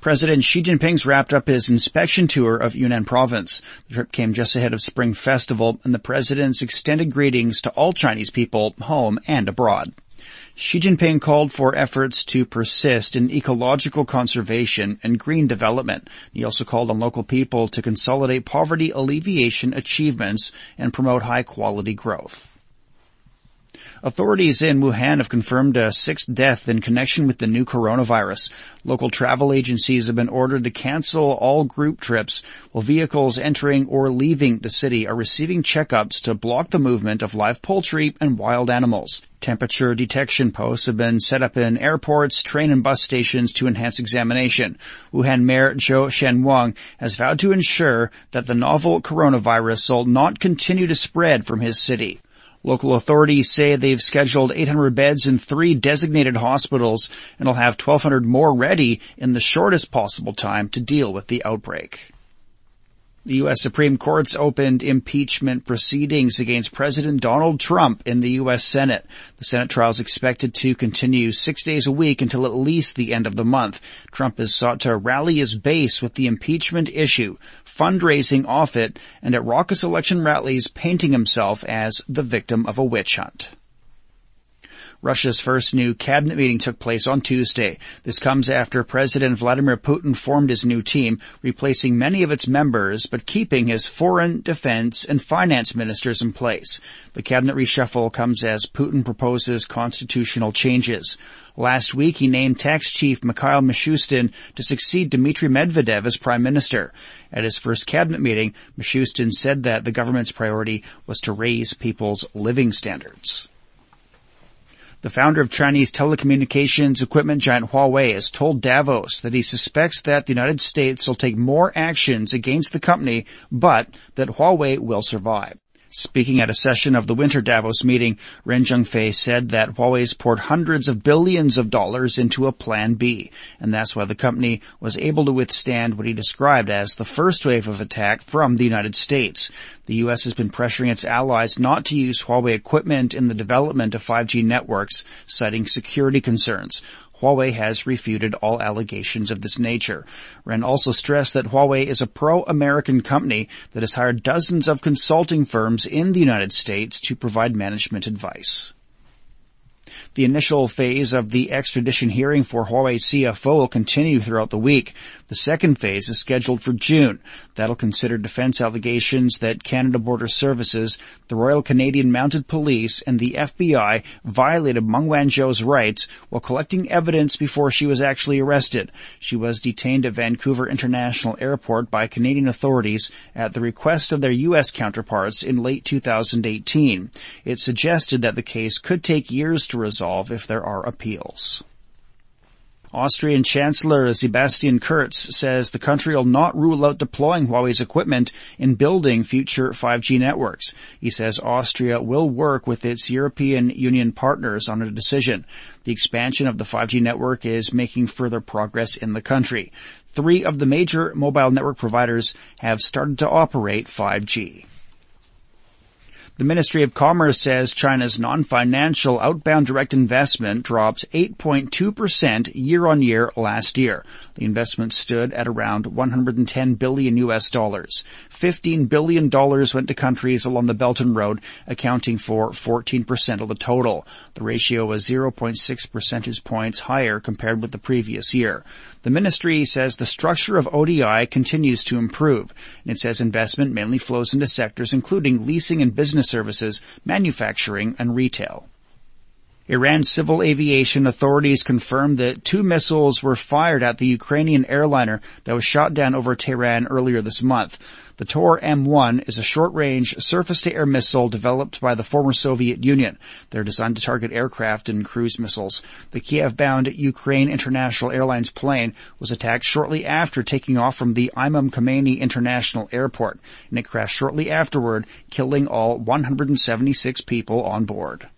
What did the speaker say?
President Xi Jinping's wrapped up his inspection tour of Yunnan province. The trip came just ahead of Spring Festival, and the president's extended greetings to all Chinese people, home and abroad. Xi Jinping called for efforts to persist in ecological conservation and green development. He also called on local people to consolidate poverty alleviation achievements and promote high-quality growth. Authorities in Wuhan have confirmed a sixth death in connection with the new coronavirus. Local travel agencies have been ordered to cancel all group trips, while vehicles entering or leaving the city are receiving checkups to block the movement of live poultry and wild animals. Temperature detection posts have been set up in airports, train and bus stations to enhance examination. Wuhan Mayor Zhou Shenwang has vowed to ensure that the novel coronavirus will not continue to spread from his city. Local authorities say they've scheduled 800 beds in 3 designated hospitals and will have 1,200 more ready in the shortest possible time to deal with the outbreak. The U.S. Supreme Court's opened impeachment proceedings against President Donald Trump in the U.S. Senate. The Senate trial is expected to continue 6 days a week until at least the end of the month. Trump has sought to rally his base with the impeachment issue, fundraising off it, and at raucous election rallies painting himself as the victim of a witch hunt. Russia's first new cabinet meeting took place on Tuesday. This comes after President Vladimir Putin formed his new team, replacing many of its members, but keeping his foreign, defense, and finance ministers in place. The cabinet reshuffle comes as Putin proposes constitutional changes. Last week, he named tax chief Mikhail Mishustin to succeed Dmitry Medvedev as prime minister. At his first cabinet meeting, Mishustin said that the government's priority was to raise people's living standards. The founder of Chinese telecommunications equipment giant Huawei has told Davos that he suspects that the United States will take more actions against the company, but that Huawei will survive. Speaking at a session of the winter Davos meeting, Ren Zhengfei said that Huawei's poured hundreds of billions of dollars into a Plan B, and that's why the company was able to withstand what he described as the first wave of attack from the United States. The U.S. has been pressuring its allies not to use Huawei equipment in the development of 5G networks, citing security concerns. Huawei has refuted all allegations of this nature. Ren also stressed that Huawei is a pro-American company that has hired dozens of consulting firms in the United States to provide management advice. The initial phase of the extradition hearing for Huawei CFO will continue throughout the week. The second phase is scheduled for June. That'll consider defense allegations that Canada Border Services, the Royal Canadian Mounted Police, and the FBI violated Meng Wanzhou's rights while collecting evidence before she was actually arrested. She was detained at Vancouver International Airport by Canadian authorities at the request of their U.S. counterparts in late 2018. It suggested that the case could take years to resolve if there are appeals. Austrian Chancellor Sebastian Kurz says the country will not rule out deploying Huawei's equipment in building future 5G networks. He says Austria will work with its European Union partners on a decision. The expansion of the 5G network is making further progress in the country. 3 of the major mobile network providers have started to operate 5G. The Ministry of Commerce says China's non-financial outbound direct investment dropped 8.2% year-on-year last year. The investment stood at around $110 billion. $15 billion went to countries along the Belt and Road, accounting for 14% of the total. The ratio was 0.6 percentage points higher compared with the previous year. The ministry says the structure of ODI continues to improve, and it says investment mainly flows into sectors including leasing and business services, manufacturing, and retail. Iran's civil aviation authorities confirmed that 2 missiles were fired at the Ukrainian airliner that was shot down over Tehran earlier this month. The Tor M1 is a short-range surface-to-air missile developed by the former Soviet Union. They're designed to target aircraft and cruise missiles. The Kiev-bound Ukraine International Airlines plane was attacked shortly after taking off from the Imam Khomeini International Airport, and it crashed shortly afterward, killing all 176 people on board.